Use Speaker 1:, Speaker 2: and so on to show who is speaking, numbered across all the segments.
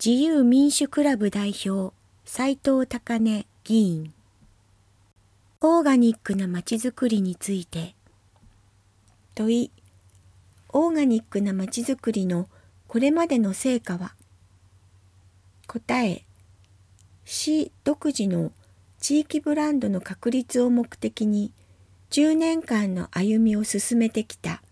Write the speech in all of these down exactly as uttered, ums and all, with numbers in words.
Speaker 1: 自由民主クラブ代表斉藤高根議員。オーガニックなまちづくりについて。問い。オーガニックなまちづくりのこれまでの成果は。答え。市独自の地域ブランドの確立を目的にじゅうねんかんの歩みを進めてきた。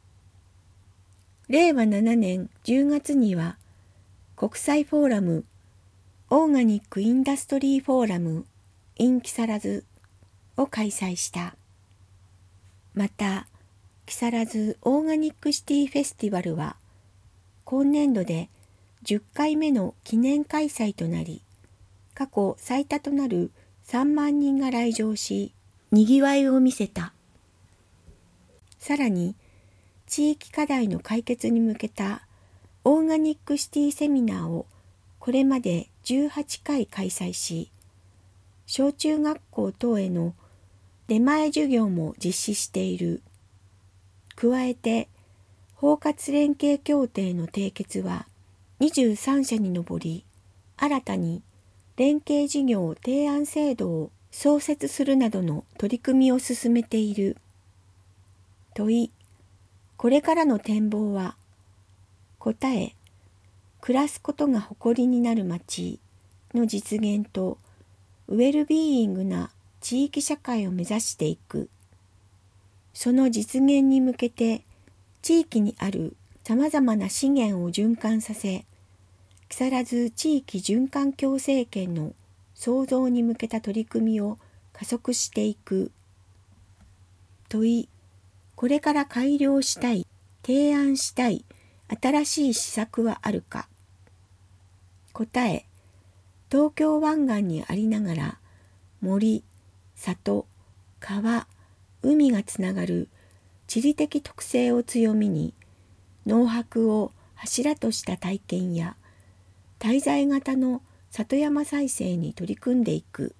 Speaker 1: れいわななねんじゅうがつには国際フォーラムオーガニックインダストリーフォーラム in 木更津を開催した。また、木更津オーガニックシティフェスティバルは今年度でじゅっかいめの記念開催となり、過去最多となるさんまんにんが来場し、にぎわいを見せた。さらに、地域課題の解決に向けたオーガニックシティセミナーをこれまでじゅうはちかい開催し、小中学校等への出前授業も実施している。加えて、包括連携協定の締結はにじゅうさんしゃに上り、新たに連携事業提案制度を創設するなどの取り組みを進めている。問い。これからの展望は。答え。暮らすことが誇りになる街の実現とウェルビーイングな地域社会を目指していく。その実現に向けて地域にあるさまざまな資源を循環させ、木更津地域循環共生圏の創造に向けた取り組みを加速していく。問い。これから改良したい、提案したい新しい施策はあるか。答え。東京湾岸にありながら森、里、川、海がつながる地理的特性を強みに農泊を柱とした体験や滞在型の里山再生に取り組んでいく。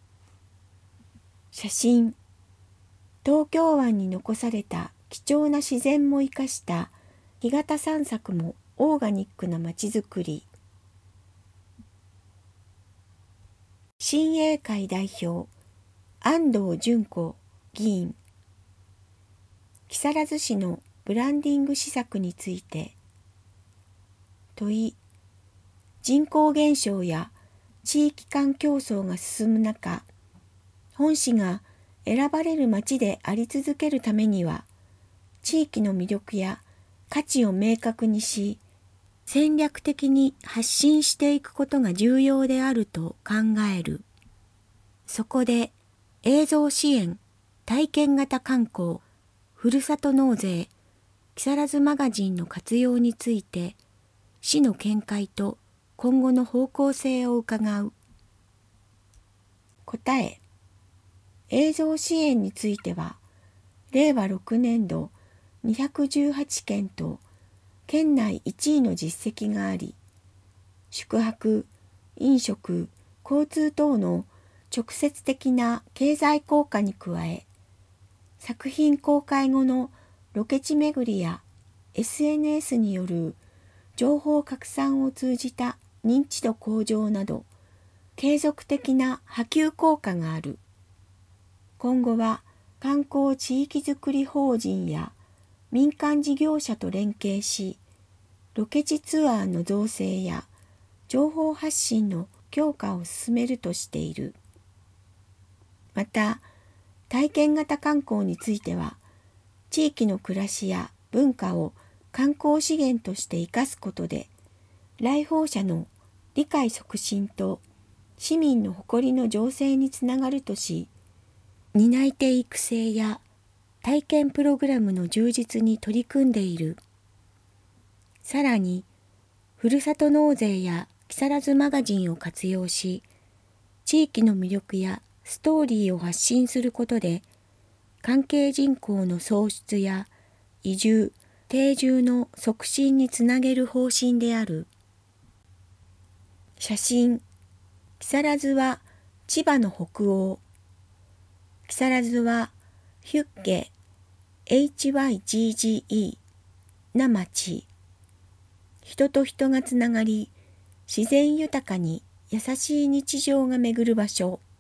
Speaker 1: 写真。東京湾に残された貴重な自然も生かした干潟散策もオーガニックなまちづくり。親衛会代表安藤純子議員。木更津市のブランディング施策について。問い。人口減少や地域間競争が進む中、本市が選ばれる街であり続けるためには、地域の魅力や価値を明確にし、戦略的に発信していくことが重要であると考える。そこで映像支援、体験型観光、ふるさと納税、木更津マガジンの活用について、市の見解と今後の方向性を伺う。答え。映像支援については、れいわろくねんどにひゃくじゅうはちけんと県内いちいの実績があり、宿泊、飲食、交通等の直接的な経済効果に加え、作品公開後のロケ地巡りや エスエヌエス による情報拡散を通じた認知度向上など、継続的な波及効果がある。今後は観光地域づくり法人や民間事業者と連携し、ロケ地ツアーの造成や情報発信の強化を進めるとしている。また、体験型観光については、地域の暮らしや文化を観光資源として生かすことで、来訪者の理解促進と市民の誇りの醸成につながるとし、担い手育成や体験プログラムの充実に取り組んでいる。さらに、ふるさと納税や木更津マガジンを活用し、地域の魅力やストーリーを発信することで、関係人口の創出や移住、定住の促進につなげる方針である。写真。木更津は千葉の北欧。木更津はヒュッゲ エイチワイジージーイー な町。人と人がつながり、 自然豊かに優しい日常が巡る場所。